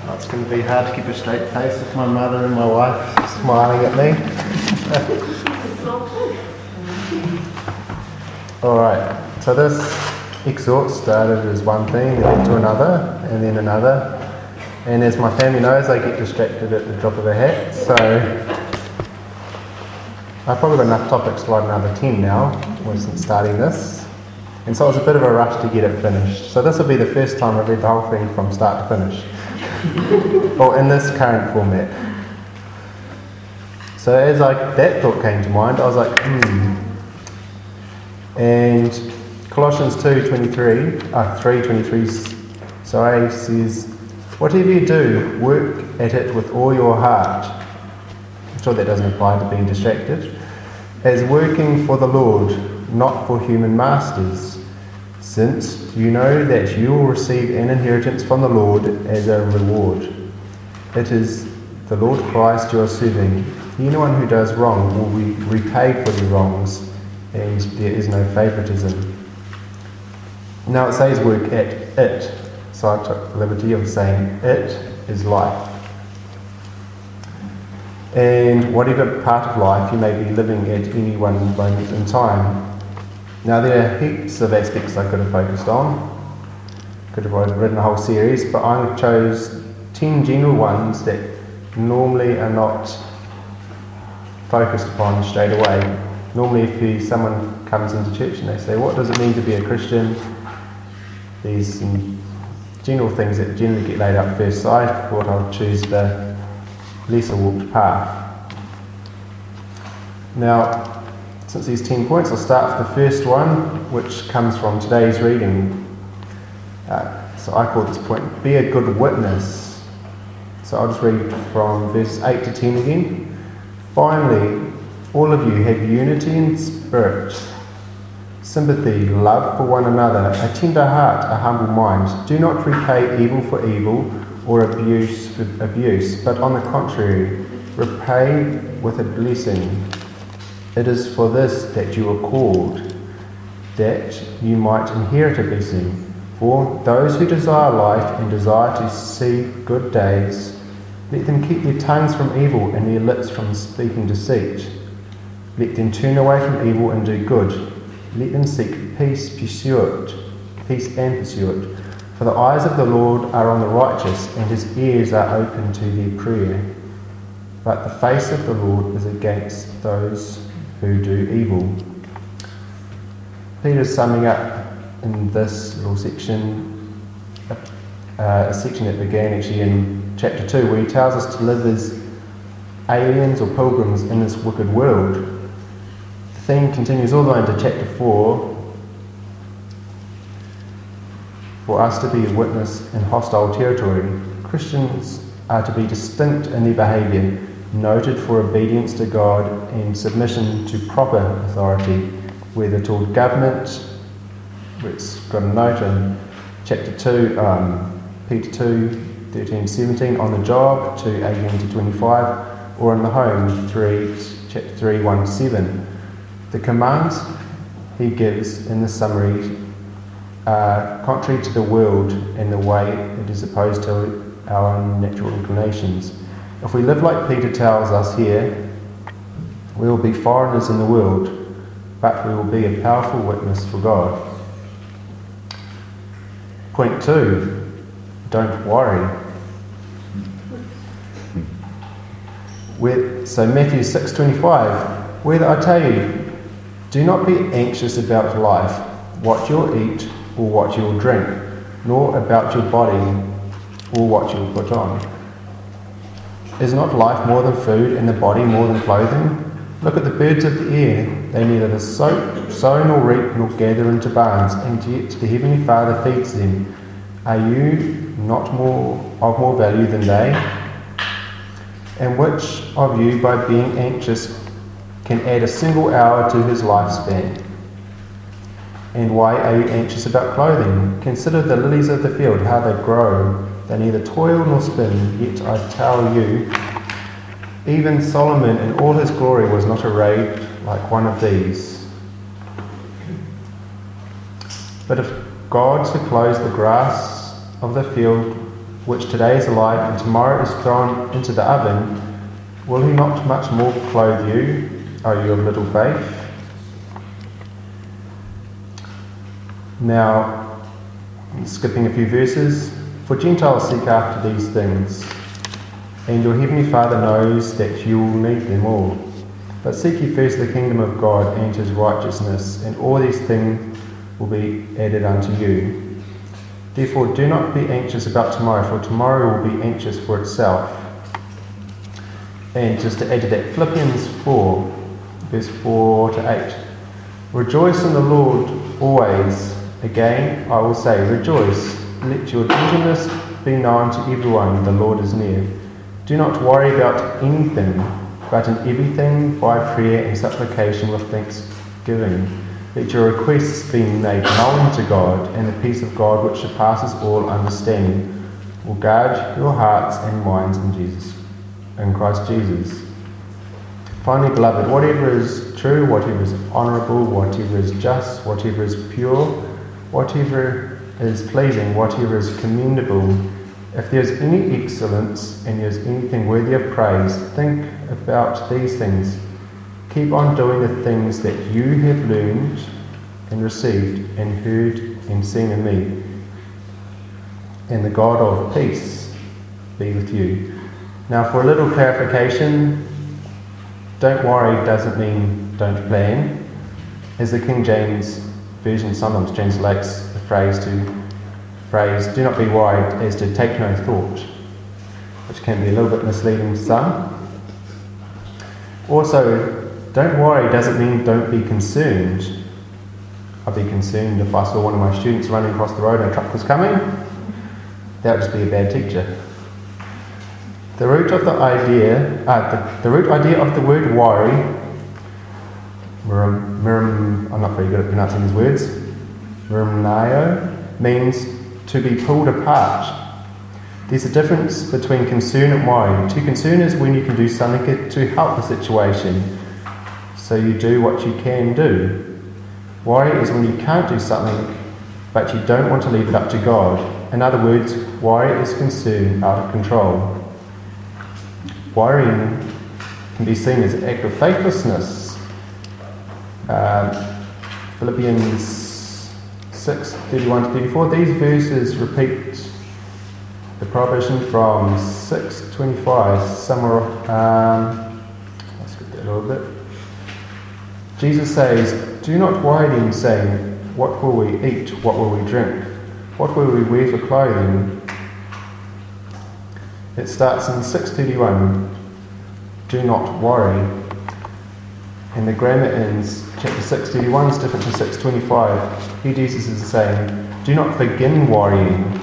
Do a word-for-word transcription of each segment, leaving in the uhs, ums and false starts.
Oh, it's going to be hard to keep a straight face with my mother and my wife smiling at me. Alright, so this exhort started as one thing, and then to another, and then another. And as my family knows, I get distracted at the drop of a hat, so I've probably got enough topics to write another ten now, since starting this. And so it was a bit of a rush to get it finished. So this will be the first time I've read the whole thing from start to finish. Or in this current format. So as I, that thought came to mind, I was like, hmm. And Colossians two twenty-three, uh, three twenty-three, sorry, says, whatever you do, work at it with all your heart. I'm sure that doesn't apply to being distracted. As working for the Lord, not for human masters, since you know that you will receive an inheritance from the Lord as a reward. It is the Lord Christ you are serving. Anyone who does wrong will be repaid for their wrongs, and there is no favouritism. Now it says work at it, so I took the liberty of saying it is life. And whatever part of life you may be living at any one moment in time. Now there are heaps of aspects I could have focused on, could have written a whole series, but I chose ten general ones that normally are not focused upon straight away. Normally if you, someone comes into church and they say, what does it mean to be a Christian? There's some general things that generally get laid out first, so I thought I'll choose the lesser walked path. Now, since these ten points, I'll start with the first one, which comes from today's reading. Uh, so I call this point, be a good witness. So I'll just read from verses eight to ten again. Finally, all of you have unity in spirit, sympathy, love for one another, a tender heart, a humble mind. Do not repay evil for evil or abuse for abuse, but on the contrary, repay with a blessing. It is for this that you are called, that you might inherit a blessing. For those who desire life and desire to see good days, let them keep their tongues from evil and their lips from speaking deceit. Let them turn away from evil and do good. Let them seek peace, pursue it, peace and pursue it. For the eyes of the Lord are on the righteous, and his ears are open to their prayer. But the face of the Lord is against those who do evil. Peter's summing up in this little section, uh, a section that began actually in chapter two, where he tells us to live as aliens or pilgrims in this wicked world. The theme continues all the way into chapter four, for us to be a witness in hostile territory. Christians are to be distinct in their behaviour, noted for obedience to God and submission to proper authority, whether toward government, it's got a note in chapter two, um, Peter two, thirteen, seventeen, on the job, two, eighteen to twenty-five, or in the home, three, chapter three, one to seven. The commands he gives in the summary are contrary to the world and the way it is opposed to our natural inclinations. If we live like Peter tells us here, we will be foreigners in the world, but we will be a powerful witness for God. Point two, don't worry. Where, so Matthew six twenty-five, whether I tell you, do not be anxious about life, what you'll eat or what you'll drink, nor about your body or what you'll put on. Is not life more than food, and the body more than clothing? Look at the birds of the air. They neither sow, sow nor reap nor gather into barns, and yet the Heavenly Father feeds them. Are you not more of more value than they? And which of you, by being anxious, can add a single hour to his lifespan? And why are you anxious about clothing? Consider the lilies of the field, how they grow. They neither toil nor spin, yet I tell you, even Solomon in all his glory was not arrayed like one of these. But if God so clothes the grass of the field, which today is alive and tomorrow is thrown into the oven, will he not much more clothe you, O you of little faith? Now, skipping a few verses, for Gentiles seek after these things, and your heavenly Father knows that you will need them all. But seek ye first the kingdom of God and his righteousness, and all these things will be added unto you. Therefore do not be anxious about tomorrow, for tomorrow will be anxious for itself. And just to add to that, Philippians four, verse four to eight. Rejoice in the Lord always. Again, I will say, rejoice. Let your gentleness be known to everyone. The Lord is near. Do not worry about anything, but in everything by prayer and supplication with thanksgiving. Let your requests be made known to God, and the peace of God, which surpasses all understanding, will guard your hearts and minds in Jesus, in Christ Jesus. Finally, beloved, whatever is true, whatever is honourable, whatever is just, whatever is pure, whatever is pleasing, whatever is commendable, if there is any excellence and there is anything worthy of praise, think about these things. Keep on doing the things that you have learned and received and heard and seen in me. And the God of peace be with you. Now, for a little clarification, don't worry doesn't mean don't plan. As the King James Version sometimes translates the phrase to phrase, do not be worried, as to take no thought, which can be a little bit misleading to some. Also, don't worry doesn't mean don't be concerned. I'd be concerned if I saw one of my students running across the road and a truck was coming. That would just be a bad teacher. The root of the idea, uh, the, the root idea of the word worry, mirum, mirum, I'm not very good at pronouncing these words, mirumnio, means to be pulled apart. There's a difference between concern and worry. To concern is when you can do something to help the situation, so you do what you can do. Worry is when you can't do something, but you don't want to leave it up to God. In other words, worry is concern out of control. Worrying can be seen as an act of faithlessness. Uh, Philippians six, thirty-one to thirty-four. These verses repeat the prohibition from six twenty-five. Summar, um, let's get that a little bit. Jesus says, do not worry then, saying, what will we eat? What will we drink? What will we wear for clothing? It starts in six thirty-one. Do not worry. And the grammar ends, chapter six thirty-one is different to six twenty-five. Here Jesus is saying, do not begin worrying.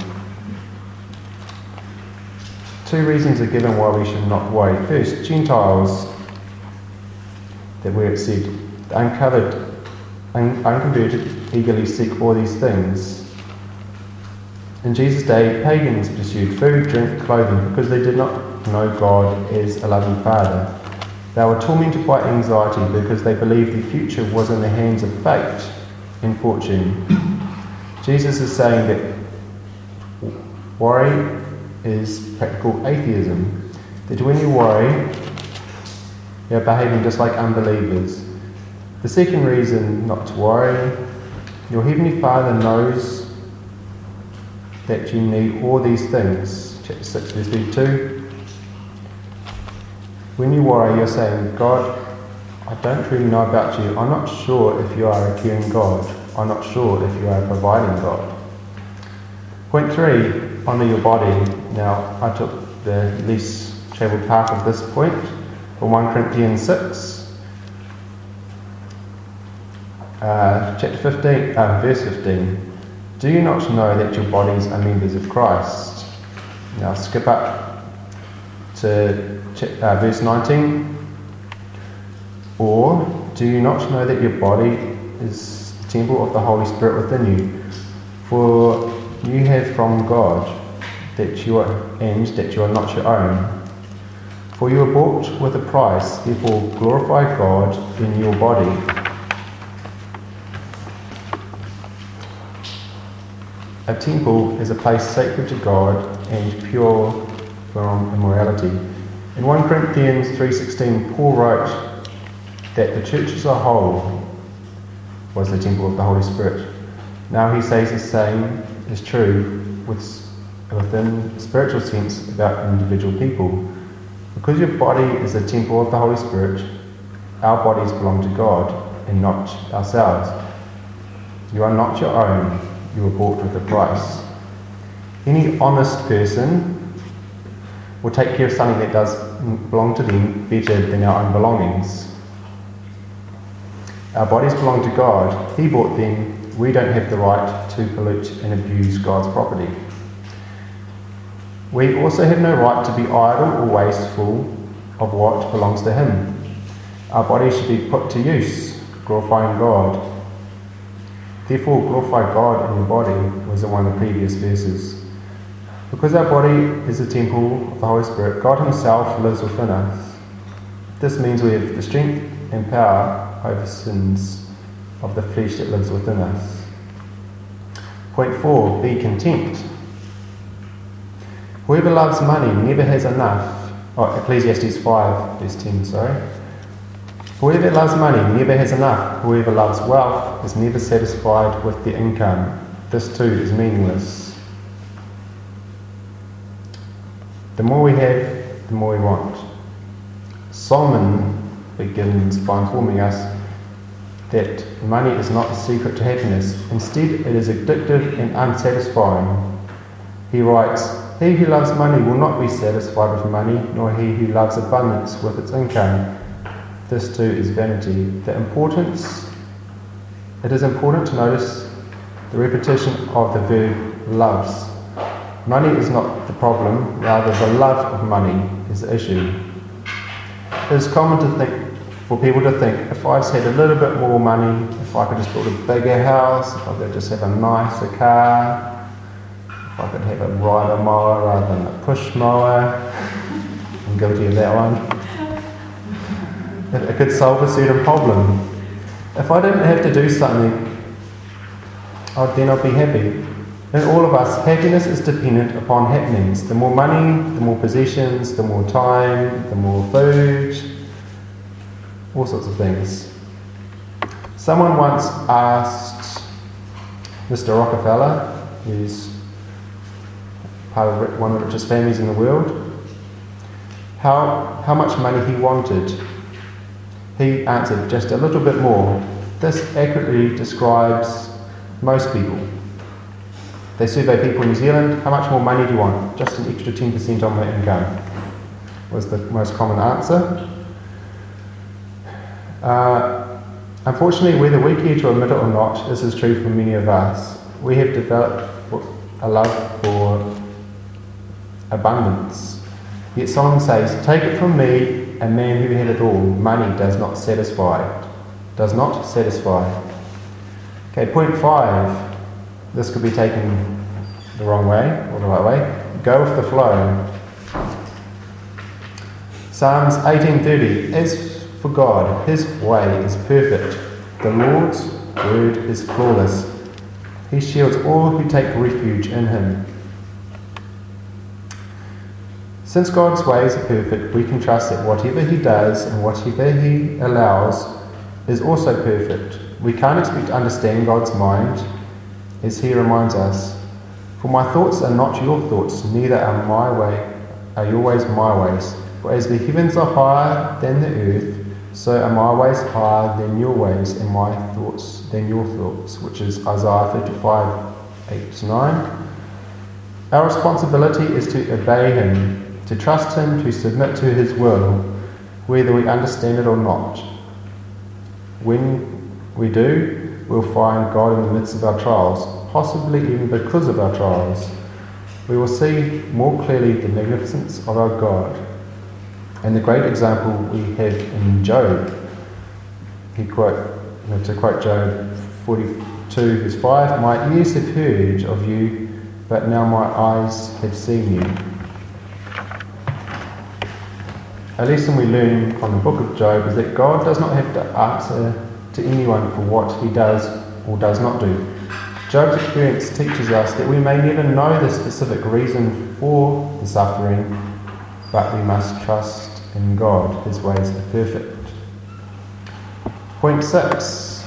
Two reasons are given why we should not worry. First, Gentiles, that where it said, the uncovered, un- unconverted eagerly seek all these things. In Jesus' day, pagans pursued food, drink, clothing, because they did not know God as a loving Father. They were tormented by anxiety because they believed their future was in the hands of fate and fortune. Jesus is saying that worry is practical atheism, that when you worry, you're behaving just like unbelievers. The second reason not to worry, your Heavenly Father knows that you need all these things. Chapter six, verse thirty-two. When you worry, you're saying, God, I don't really know about you. I'm not sure if you are a caring God. I'm not sure if you are a providing God. Point three, honour your body. Now, I took the least travelled path of this point from First Corinthians six, uh, chapter fifteen, uh, verse fifteen. Do you not know that your bodies are members of Christ? Now skip up to uh, verse nineteen. Or do you not know that your body is the temple of the Holy Spirit within you? For you have from God, that you are, and that you are not your own. For you were bought with a price, therefore glorify God in your body. A temple is a place sacred to God, and pure from immorality. In First Corinthians three sixteen, Paul wrote that the church as a whole was the temple of the Holy Spirit. Now he says the same is true with, within a spiritual sense about individual people. Because your body is a temple of the Holy Spirit, our bodies belong to God and not ourselves. You are not your own, you were bought with a price. Any honest person will take care of something that does belong to them better than our own belongings. Our bodies belong to God. He bought them. We don't have the right to pollute and abuse God's property. We also have no right to be idle or wasteful of what belongs to Him. Our bodies should be put to use, glorifying God. Therefore, glorify God in your body was in one of the previous verses. Because our body is a temple of the Holy Spirit, God Himself lives within us. This means we have the strength and power over sins of the flesh that lives within us. Point four, be content. Whoever loves money never has enough. Oh, Ecclesiastes five, verse ten, sorry. Whoever loves money never has enough. Whoever loves wealth is never satisfied with their income. This too is meaningless. The more we have, the more we want. Solomon begins by informing us that money is not the secret to happiness. Instead, it is addictive and unsatisfying. He writes, "He who loves money will not be satisfied with money, nor he who loves abundance with its income. This too is vanity." The importance, it is important to notice the repetition of the verb loves. Money is not the problem, rather the love of money is the issue. It is common to think, for people to think, if I just had a little bit more money, if I could just build a bigger house, if I could just have a nicer car, if I could have a rider mower rather than a push mower, I'm guilty of that one, it could solve a certain problem. If I didn't have to do something, I'd, then I'd be happy. In all of us, happiness is dependent upon happenings. The more money, the more possessions, the more time, the more food, all sorts of things. Someone once asked Mister Rockefeller, who's part of one of the richest families in the world, how, how much money he wanted. He answered, just a little bit more. This accurately describes most people. They survey people in New Zealand, how much more money do you want? Just an extra ten percent on my income was the most common answer. Uh, unfortunately, whether we care to admit it or not, this is true for many of us. We have developed a love for abundance. Yet Solomon says, "Take it from me, a man who had it all. Money does not satisfy." Does not satisfy. Okay, point five. This could be taken the wrong way or the right way. Go with the flow. Psalms eighteen thirty. As for God, His way is perfect. The Lord's word is flawless. He shields all who take refuge in Him. Since God's ways are perfect, we can trust that whatever He does and whatever He allows is also perfect. We can't expect to understand God's mind, as He reminds us, "For my thoughts are not your thoughts, neither are my way are your ways my ways. For as the heavens are higher than the earth, so are my ways higher than your ways, and my thoughts than your thoughts," which is Isaiah fifty-five, eight to nine. Our responsibility is to obey Him, to trust Him, to submit to His will, whether we understand it or not. When we do, we'll find God in the midst of our trials, possibly even because of our trials. We will see more clearly the magnificence of our God and the great example we have in Job. He quote, you know, to quote Job forty-two verse five, "My ears have heard of you, but now my eyes have seen you." A lesson we learn from the book of Job is that God does not have to answer to anyone for what he does or does not do. Job's experience teaches us that we may never know the specific reason for the suffering, but we must trust in God. His ways are perfect. Point six.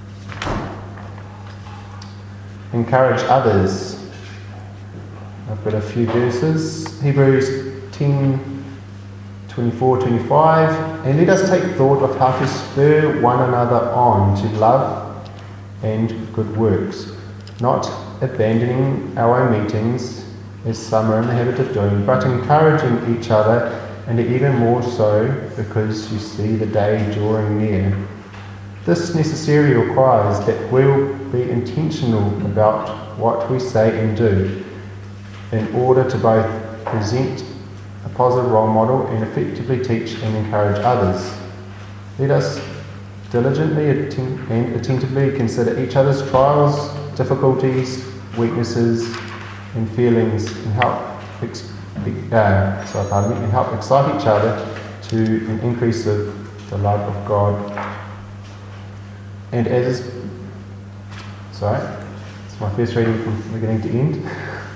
Encourage others. I've got a few verses. Hebrews ten, twenty-four, twenty-five. And let us take thought of how to spur one another on to love and good works, not abandoning our own meetings, as some are in the habit of doing, but encouraging each other, and even more so because you see the day drawing near. This necessarily requires that we'll be intentional about what we say and do, in order to both present a positive role model and effectively teach and encourage others. Let us diligently atten- and attentively consider each other's trials, difficulties, weaknesses, and feelings, and help ex- uh, sorry, pardon me, and help excite each other to an increase of the love of God. And as is, sorry, it's my first reading from beginning to end.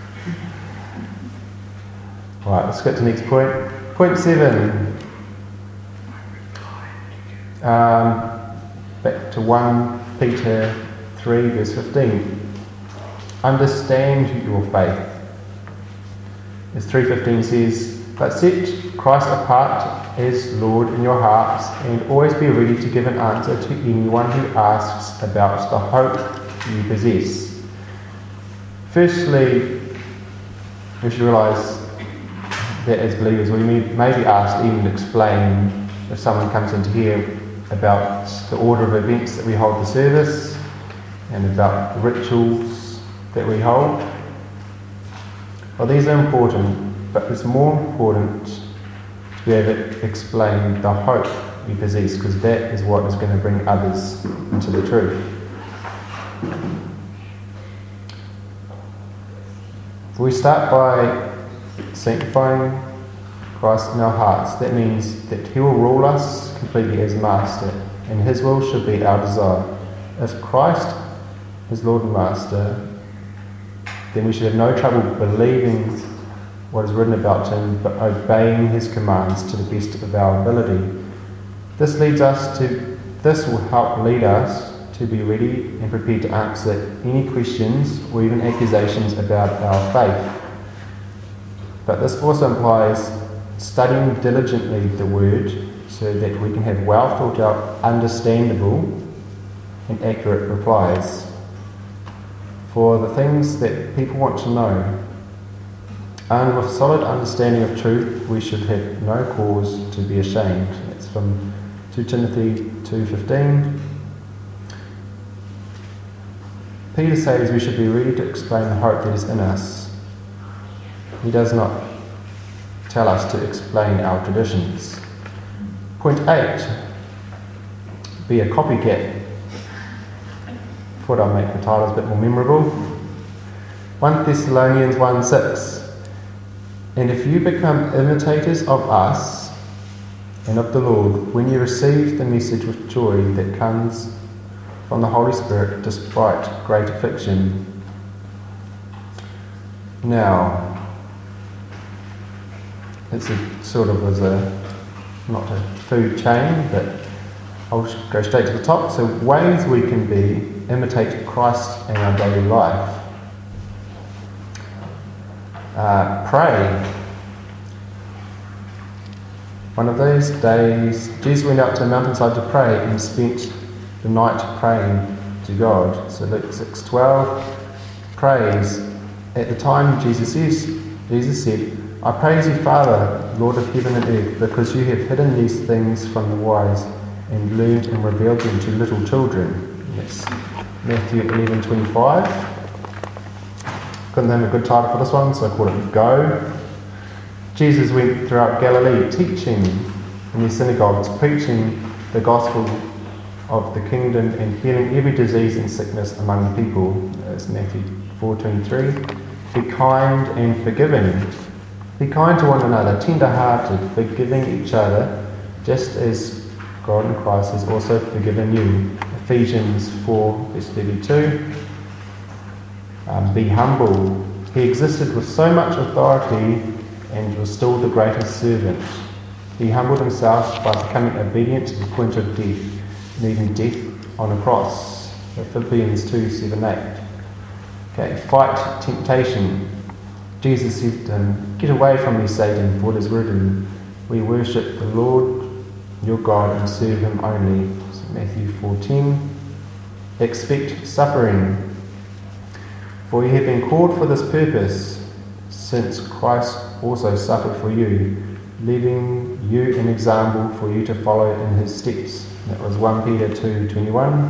Right, let's get to the next point. Point seven. Um, back to First Peter three, verse fifteen. Understand your faith. As three fifteen says, but set Christ apart as Lord in your hearts, and always be ready to give an answer to anyone who asks about the hope you possess. Firstly, we should realise that as believers we may be asked even to explain, if someone comes in to hear about the order of events that we hold the service and about the rituals that we hold. Well, these are important, but it's more important to be able to explain the hope we possess, because that is what is going to bring others into the truth. We start by sanctifying Christ in our hearts. That means that He will rule us completely as Master, and His will should be our desire. If Christ is Lord and Master, then we should have no trouble believing what is written about Him, but obeying His commands to the best of our ability. This leads us to. This will help lead us to be ready and prepared to answer any questions or even accusations about our faith. But this also implies studying diligently the Word so that we can have well thought out, understandable and accurate replies for the things that people want to know. And with solid understanding of truth, we should have no cause to be ashamed. That's from Second Timothy two fifteen. Peter says we should be ready to explain the hope that is in us. He does not tell us to explain our traditions. Point eight. Be a copycat. Thought I'd make the titles a bit more memorable. First Thessalonians one six. And if you become imitators of us and of the Lord, when you receive the message with joy that comes from the Holy Spirit despite great affliction. Now, it's a sort of as a, not a food chain, but I'll go straight to the top. So ways we can be, imitate Christ in our daily life. Uh, pray. One of those days, Jesus went out to a mountainside to pray and spent the night praying to God. So Luke six twelve, praise. At the time, Jesus says, Jesus said, I praise you, Father, Lord of heaven and earth, because you have hidden these things from the wise and learned and revealed them to little children. And that's Matthew eleven twenty-five. Couldn't think of a good title for this one, so I called it Go. Jesus went throughout Galilee teaching in the synagogues, preaching the gospel of the kingdom and healing every disease and sickness among the people. That's Matthew four twenty-three. Be kind and forgiving. Be kind to one another, tender-hearted, forgiving each other, just as God in Christ has also forgiven you. Ephesians four verse thirty-two. Um, be humble. He existed with so much authority and was still the greatest servant. He humbled himself by becoming obedient to the point of death, and even death on a cross. Philippians two, seven, eight. Okay, fight temptation. Jesus said to him, "Get away from me, Satan, for it is written, we worship the Lord your God and serve him only." So Matthew fourteen. Expect suffering. For you have been called for this purpose, since Christ also suffered for you, leaving you an example for you to follow in his steps. That was First Peter two twenty-one.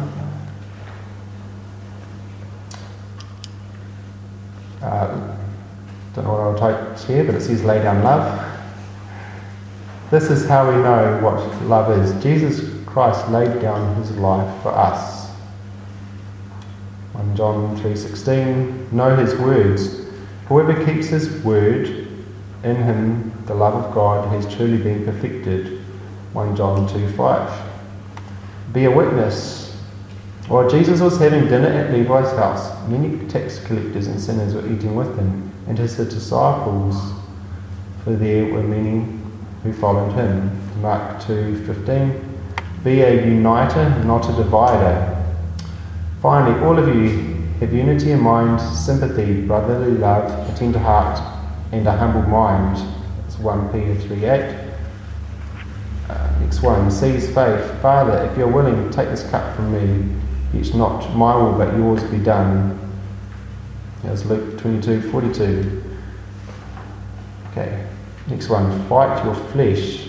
Uh, don't know what I'll type here, but it says lay down love. This is how we know what love is. Jesus Christ laid down his life for us. First John three sixteen. Know his words. Whoever keeps his word, in him the love of God has truly been perfected. First John two five. Be a witness. While Jesus was having dinner at Levi's house, many tax collectors and sinners were eating with him, and his disciples, for there were many who followed him. Mark two fifteen. Be a uniter, not a divider. Finally, all of you have unity in mind, sympathy, brotherly love, a tender heart, and a humble mind. That's First Peter three eight. Uh, next one, seize faith. Father, if you're willing, take this cup from me. Yet not my will, but yours be done. That's Luke twenty-two forty-two. Okay, next one, fight your flesh.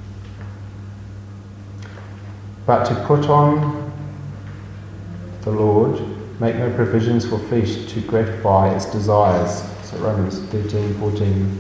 But to put on the Lord, make no provisions for flesh to gratify its desires. So Romans thirteen fourteen.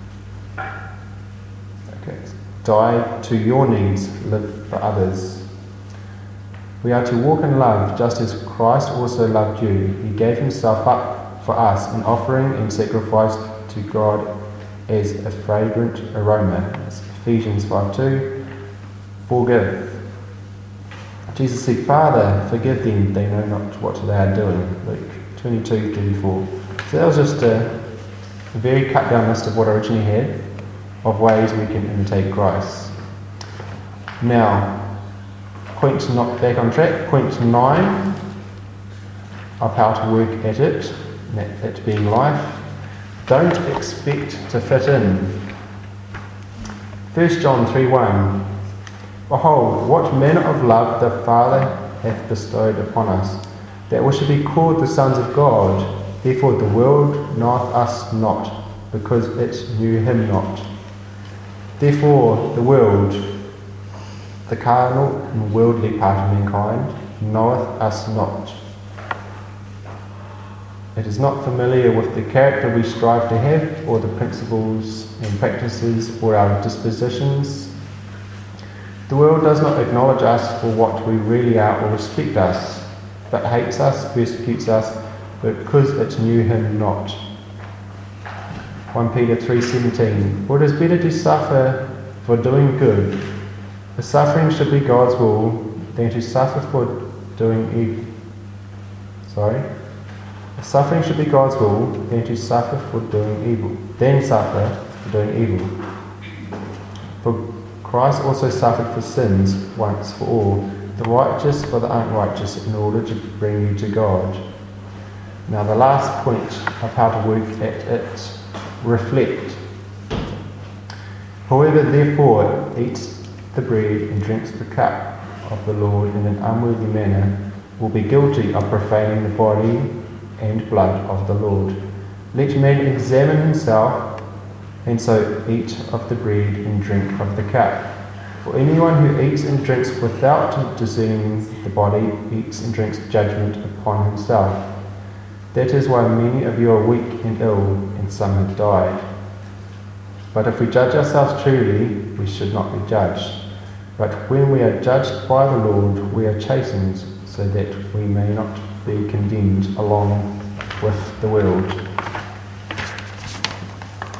Okay, die to your needs, live for others. We are to walk in love, just as Christ also loved you. He gave himself up for us, an offering and sacrifice to God as a fragrant aroma. That's Ephesians five two. Forgive. Jesus said, Father, forgive them, they know not what they are doing. Luke twenty-two thirty-four. So that was just a, a very cut down list of what I originally had of ways we can imitate Christ. Now, point not back on track, point nine of how to work at it, that, it being life. Don't expect to fit in. First John three one. Behold, what manner of love the Father hath bestowed upon us, that we should be called the sons of God. Therefore the world knoweth us not, because it knew him not. Therefore the world, the carnal and worldly part of mankind, knoweth us not. It is not familiar with the character we strive to have, or the principles and practices, or our dispositions. The world does not acknowledge us for what we really are or respect us, but hates us, persecutes us, because it knew him not. First Peter three seventeen. For it is better to suffer for doing good. The suffering should be God's will, than to suffer for doing evil. Sorry. The suffering should be God's will, than to suffer for doing evil. Then suffer for doing evil. For Christ also suffered for sins once for all, the righteous for the unrighteous, in order to bring you to God. Now the last point of how to work at it, reflect. Whoever therefore eats the bread and drinks the cup of the Lord in an unworthy manner will be guilty of profaning the body and blood of the Lord. Let man examine himself, and so eat of the bread and drink of the cup. For anyone who eats and drinks without discerning the body eats and drinks judgment upon himself. That is why many of you are weak and ill, and some have died. But if we judge ourselves truly, we should not be judged. But when we are judged by the Lord, we are chastened, so that we may not be condemned along with the world.